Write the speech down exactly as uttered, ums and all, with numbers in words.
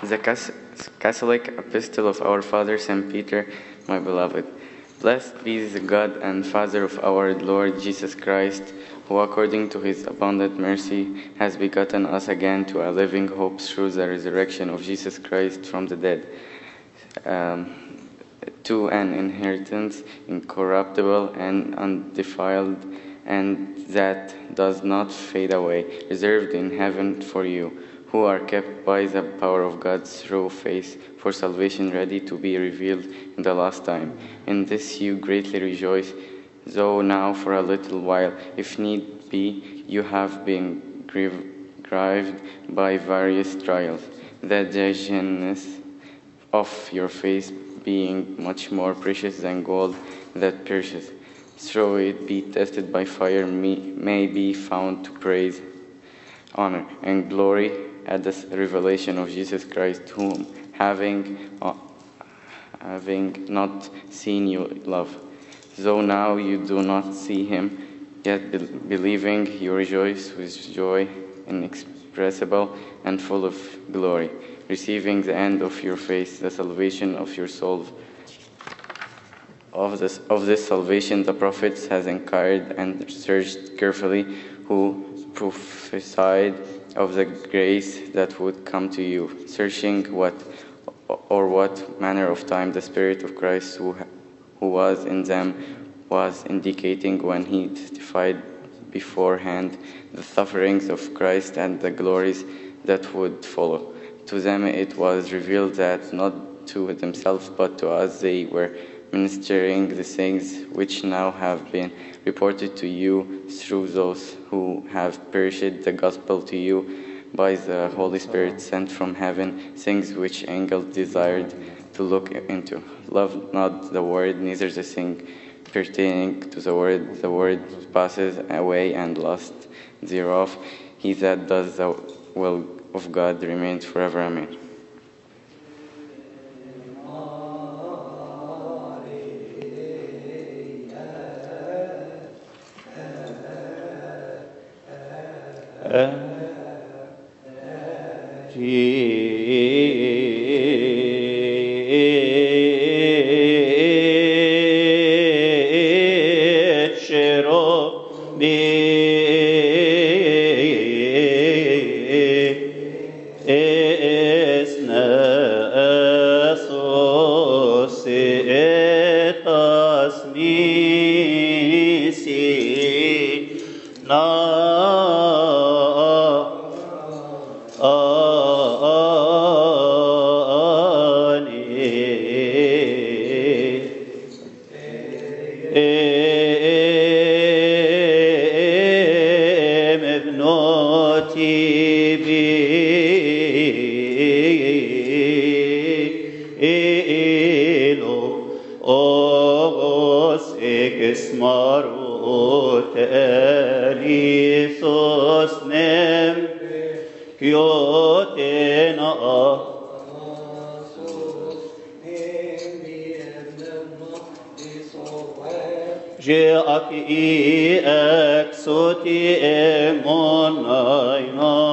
The Catholic Epistle of our Father Saint Peter, my beloved. Blessed be the God and Father of our Lord Jesus Christ, who according to his abundant mercy has begotten us again to a living hope through the resurrection of Jesus Christ from the dead, um, to an inheritance incorruptible and undefiled, and that does not fade away, reserved in heaven for you, who are kept by the power of God through faith for salvation ready to be revealed in the last time. In this you greatly rejoice, though now for a little while, if need be, you have been grieved by various trials, that the genuineness of your faith being much more precious than gold that perishes, though it be tested by fire, may, may be found to praise, honor, and glory at the revelation of Jesus Christ, whom, having, uh, having not seen you love, though now you do not see him, yet be- believing you rejoice with joy inexpressible and full of glory, receiving the end of your faith, the salvation of your soul. Of this, of this salvation the prophets has inquired and searched carefully, who prophesied of the grace that would come to you, searching what or what manner of time the Spirit of Christ who, who was in them was indicating when he testified beforehand the sufferings of Christ and the glories that would follow. To them it was revealed that not to themselves but to us they were ministering the things which now have been reported to you through those who have perished the gospel to you by the Holy Spirit sent from heaven, things which angels desired to look into. Love not the word, neither the thing pertaining to the word. The word passes away, and lust thereof. He that does the will of God remains forever. Amen. Je aki exoti emon ainon